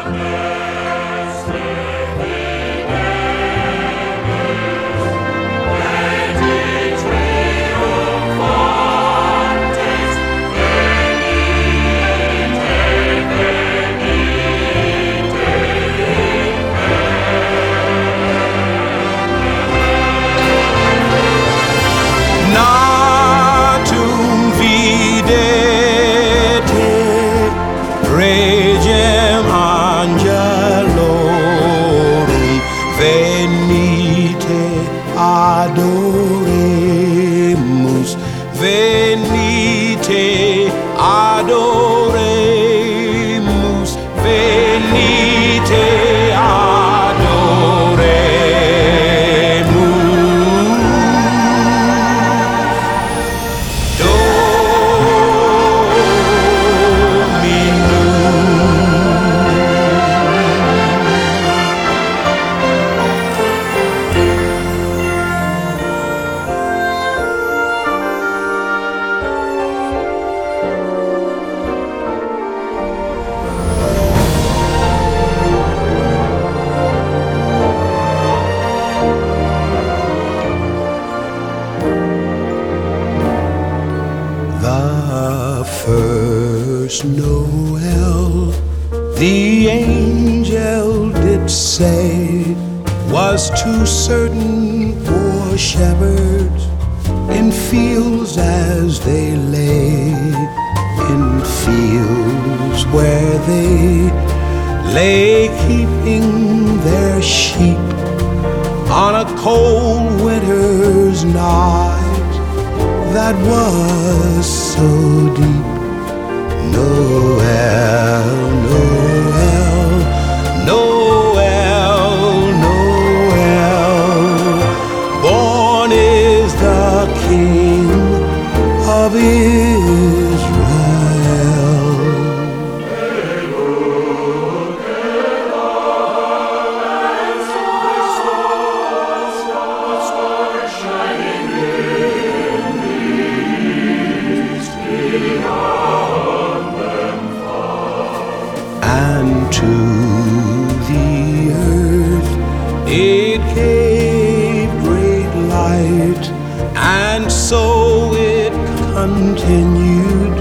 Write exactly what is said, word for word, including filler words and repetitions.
Regem angelorum venite adoremus, venite adoremus, venite adoremus. The first Noel, the angel did say, was too certain poor shepherds in fields as they lay, in fields where they lay keeping their sheep on a cold winter's night that was so deep. Noel, Noel, Noel, Noel, born is the King of Israel. And to the earth it gave great light, and so it continued